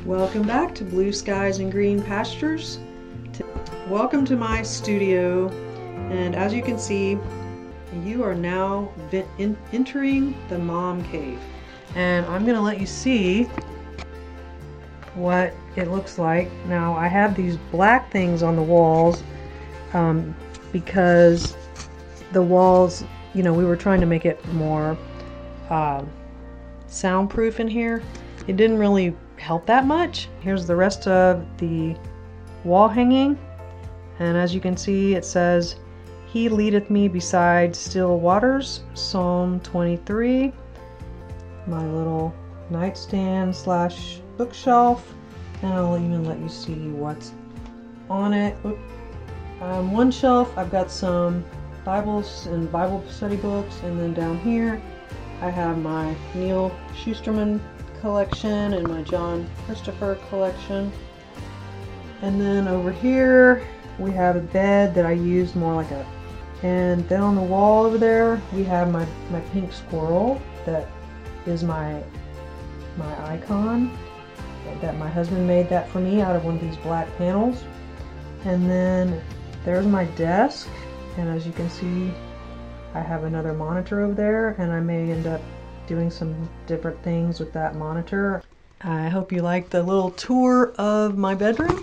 Welcome back to Blue Skies and Green Pastures. Welcome to my studio, and as you can see, you are now entering the mom cave. And I'm going to let you see what it looks like. Now I have these black things on the walls because the walls, you know, we were trying to make it more soundproof in here. It didn't really help that much. Here's the rest of the wall hanging, and as you can see it says, "He leadeth me beside still waters," Psalm 23. My little nightstand slash bookshelf, and I'll even let you see what's on it. One shelf I've got some Bibles and Bible study books, and then down here I have my Neal Shusterman collection and my John Christopher collection. And then over here we have a bed that I use more like a, and then on the wall over there we have my pink squirrel that is my icon, that my husband made that for me out of one of these black panels. And then there's my desk, and as you can see I have another monitor over there, and I may end up doing some different things with that monitor. I hope you like the little tour of my bedroom.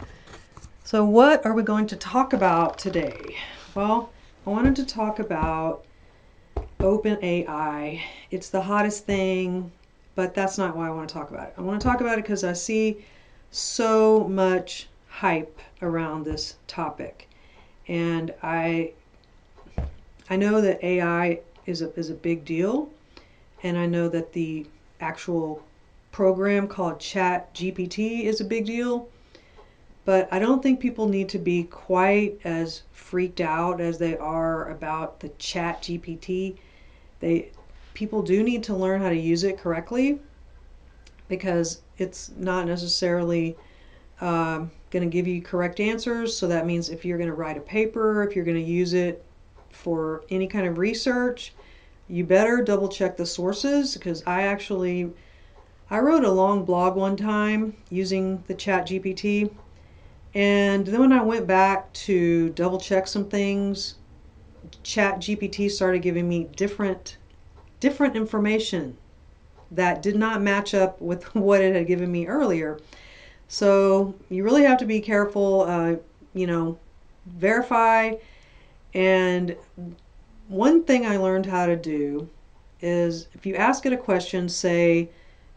So what are we going to talk about today? Well, I wanted to talk about OpenAI. It's the hottest thing, but that's not why I want to talk about it. I want to talk about it because I see so much hype around this topic, and I know that AI is a big deal, and I know that the actual program called ChatGPT is a big deal, but I don't think people need to be quite as freaked out as they are about the ChatGPT. People do need to learn how to use it correctly, because it's not necessarily going to give you correct answers. So that means if you're going to write a paper, if you're going to use it for any kind of research, you better double check the sources, because I wrote a long blog one time using the ChatGPT, and then when I went back to double check some things, ChatGPT started giving me different information that did not match up with what it had given me earlier. So you really have to be careful, verify. And one thing I learned how to do is, if you ask it a question, say,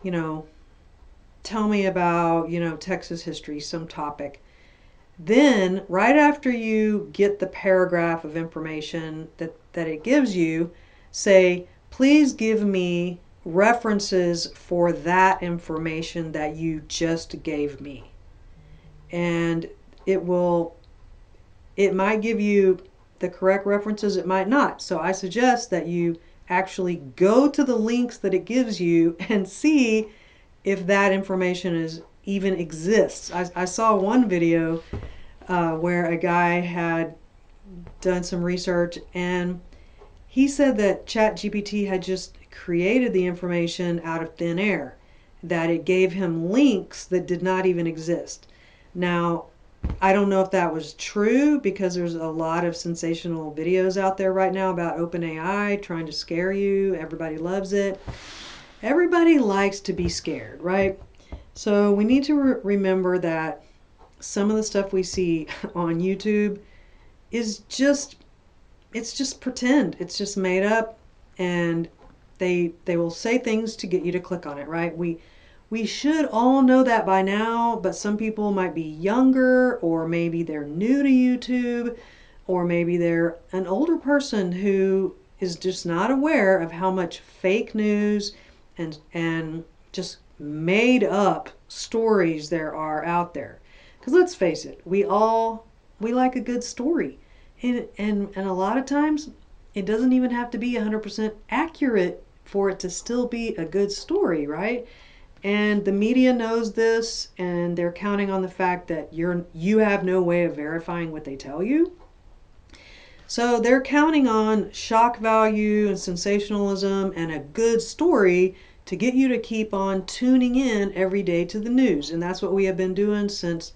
tell me about, Texas history, some topic. Then right after you get the paragraph of information that it gives you, say, please give me references for that information that you just gave me. And it might give you the correct references, it might not. So I suggest that you actually go to the links that it gives you and see if that information even exists. I saw one video where a guy had done some research, and he said that ChatGPT had just created the information out of thin air, that it gave him links that did not even exist. Now, I don't know if that was true, because there's a lot of sensational videos out there right now about OpenAI trying to scare you. Everybody loves it. Everybody likes to be scared, right? So we need to remember that some of the stuff we see on YouTube is just pretend. It's just made up, and they will say things to get you to click on it, right? We should all know that by now, but some people might be younger, or maybe they're new to YouTube, or maybe they're an older person who is just not aware of how much fake news and just made up stories there are out there. Because let's face it, we like a good story. And a lot of times it doesn't even have to be 100% accurate for it to still be a good story, right? And the media knows this, and they're counting on the fact that you have no way of verifying what they tell you. So they're counting on shock value and sensationalism and a good story to get you to keep on tuning in every day to the news. And that's what we have been doing since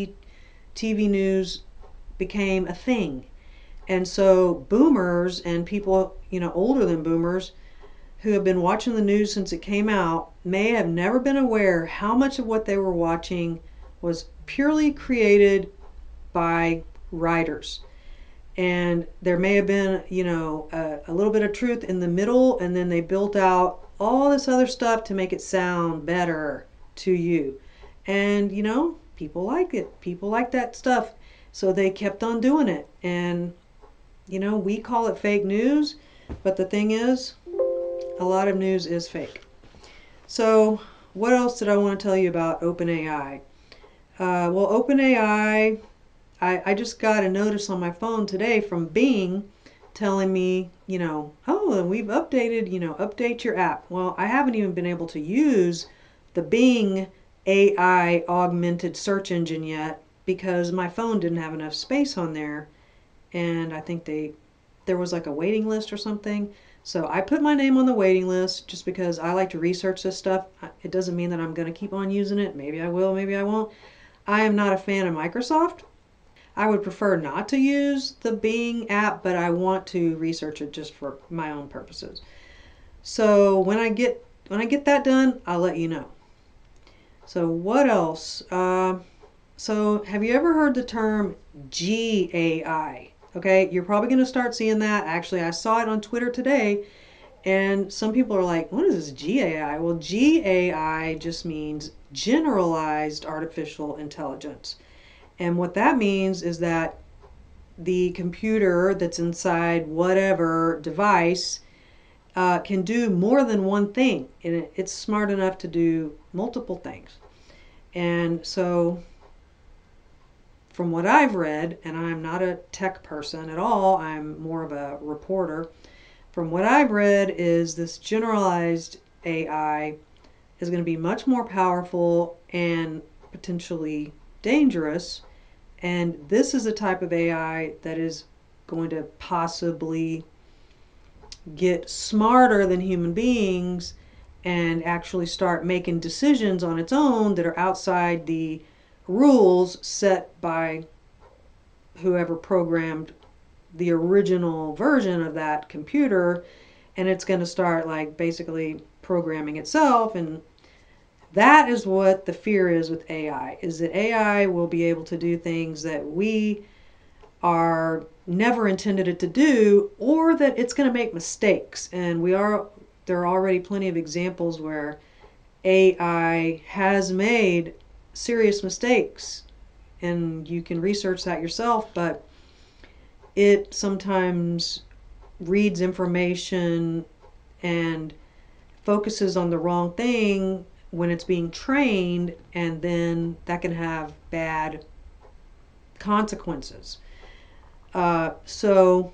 TV news became a thing. And so boomers and people, older than boomers who have been watching the news since it came out may have never been aware how much of what they were watching was purely created by writers. And there may have been, a little bit of truth in the middle, and then they built out all this other stuff to make it sound better to you. And, people like it. People like that stuff. So they kept on doing it. And, we call it fake news, but the thing is, a lot of news is fake. So, what else did I want to tell you about OpenAI? Well, OpenAI, I just got a notice on my phone today from Bing telling me, oh, we've updated, update your app. Well, I haven't even been able to use the Bing AI augmented search engine yet because my phone didn't have enough space on there. And I think there was like a waiting list or something. So I put my name on the waiting list just because I like to research this stuff. It doesn't mean that I'm going to keep on using it. Maybe I will, maybe I won't. I am not a fan of Microsoft. I would prefer not to use the Bing app, but I want to research it just for my own purposes. So when I get that done, I'll let you know. So what else? So have you ever heard the term GAI? Okay, you're probably going to start seeing that. Actually, I saw it on Twitter today, and some people are like, what is this GAI? Well, GAI just means generalized artificial intelligence. And what that means is that the computer that's inside whatever device can do more than one thing. And it's smart enough to do multiple things. And so from what I've read, and I'm not a tech person at all, I'm more of a reporter. From what I've read is this generalized AI is going to be much more powerful and potentially dangerous. And this is a type of AI that is going to possibly get smarter than human beings and actually start making decisions on its own that are outside the rules set by whoever programmed the original version of that computer. And it's going to start like basically programming itself. And that is what the fear is with AI, is that AI will be able to do things that we are never intended it to do, or that it's going to make mistakes. And there are already plenty of examples where AI has made serious mistakes, and you can research that yourself, but it sometimes reads information and focuses on the wrong thing when it's being trained, and then that can have bad consequences. So,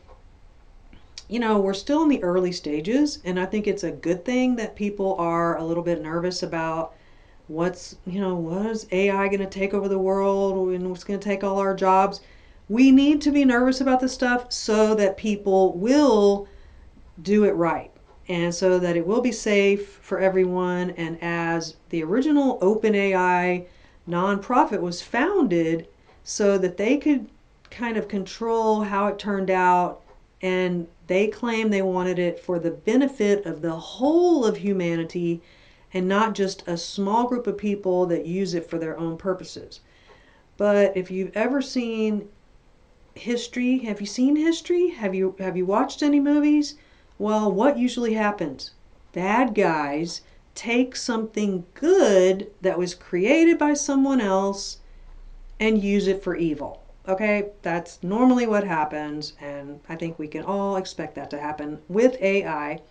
we're still in the early stages, and I think it's a good thing that people are a little bit nervous about what is AI going to take over the world and what's going to take all our jobs. We need to be nervous about this stuff so that people will do it right, and so that it will be safe for everyone. And as the original OpenAI nonprofit was founded so that they could kind of control how it turned out, and they claim they wanted it for the benefit of the whole of humanity and not just a small group of people that use it for their own purposes. But if you've ever seen history, have you seen history? Have you watched any movies? Well, what usually happens? Bad guys take something good that was created by someone else and use it for evil. Okay, that's normally what happens, and I think we can all expect that to happen with AI.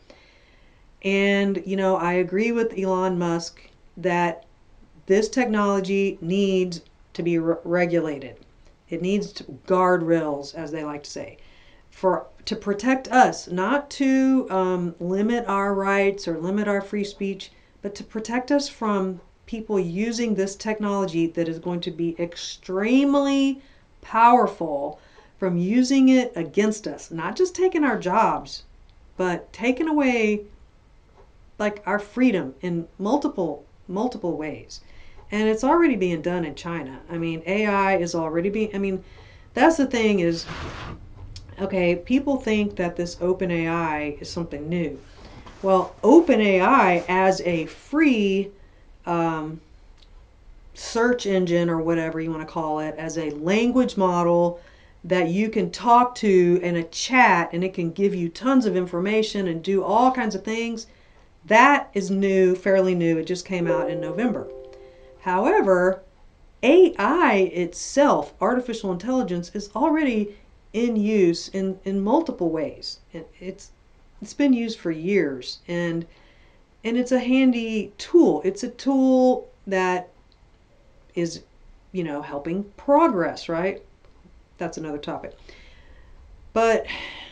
And, I agree with Elon Musk that this technology needs to be regulated. It needs guardrails, as they like to say, to protect us, not to limit our rights or limit our free speech, but to protect us from people using this technology that is going to be extremely powerful, from using it against us, not just taking our jobs, but taking away like our freedom in multiple ways. And it's already being done in China. I mean, AI is already being, I mean, that's the thing is, okay, people think that this OpenAI is something new. Well, OpenAI as a free um, search engine or whatever you want to call it, as a language model that you can talk to in a chat and it can give you tons of information and do all kinds of things, that is new, fairly new. It just came out in November. However, AI itself, artificial intelligence, is already in use in multiple ways. It's been used for years, and it's a handy tool. It's a tool that is, helping progress, right? That's another topic. But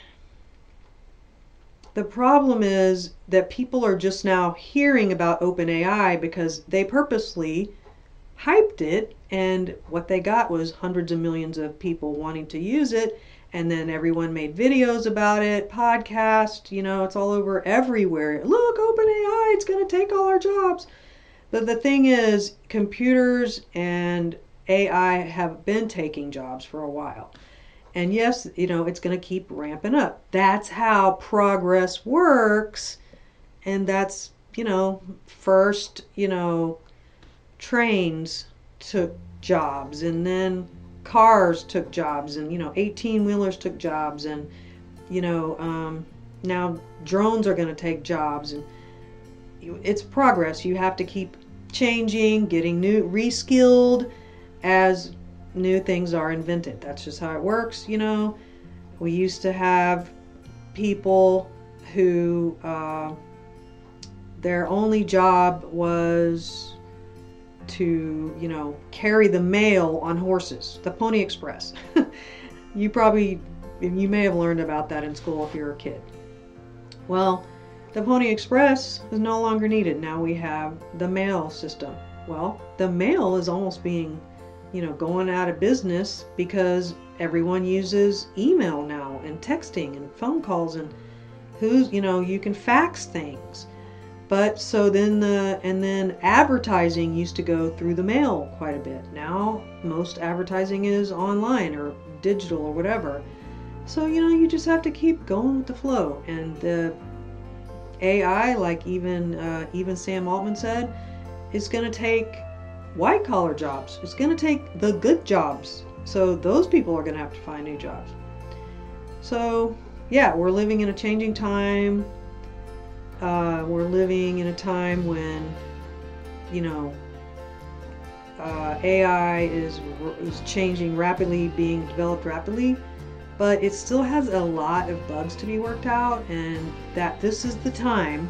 the problem is that people are just now hearing about OpenAI because they purposely hyped it, and what they got was hundreds of millions of people wanting to use it, and then everyone made videos about it, podcasts, it's all over everywhere. Look, OpenAI, it's going to take all our jobs. But the thing is, computers and AI have been taking jobs for a while. And yes, it's going to keep ramping up. That's how progress works. And that's, first, trains took jobs, and then cars took jobs, and 18-wheelers took jobs, and now drones are going to take jobs, and it's progress. You have to keep changing, getting new, reskilled as new things are invented. That's just how it works. We used to have people who their only job was to, carry the mail on horses, the Pony Express. You may have learned about that in school if you're a kid. Well, the Pony Express is no longer needed. Now we have the mail system. Well, the mail is almost being, going out of business because everyone uses email now and texting and phone calls, and you can fax things. But so then advertising used to go through the mail quite a bit. Now most advertising is online or digital or whatever. So you just have to keep going with the flow. And the AI, like even Sam Altman said, is going to take white collar jobs. It's going to take the good jobs. So those people are going to have to find new jobs. So yeah, we're living in a changing time. We're living in a time when, AI is changing rapidly, being developed rapidly, but it still has a lot of bugs to be worked out, and that this is the time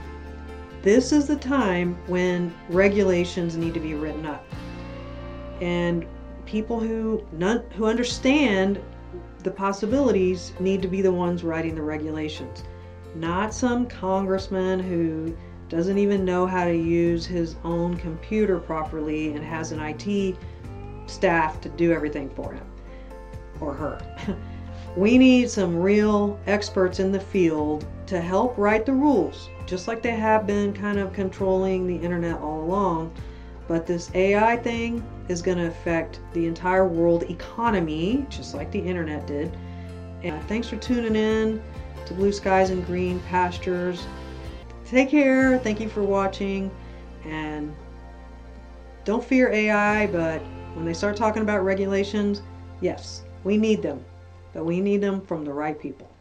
when regulations need to be written up. And people who understand the possibilities need to be the ones writing the regulations. Not some congressman who doesn't even know how to use his own computer properly and has an IT staff to do everything for him or her. We need some real experts in the field to help write the rules, just like they have been kind of controlling the internet all along. But this AI thing is going to affect the entire world economy, just like the internet did. And thanks for tuning in to Blue Skies and Green Pastures. Take care. Thank you for watching. And don't fear AI, but when they start talking about regulations, yes, we need them. But we need them from the right people.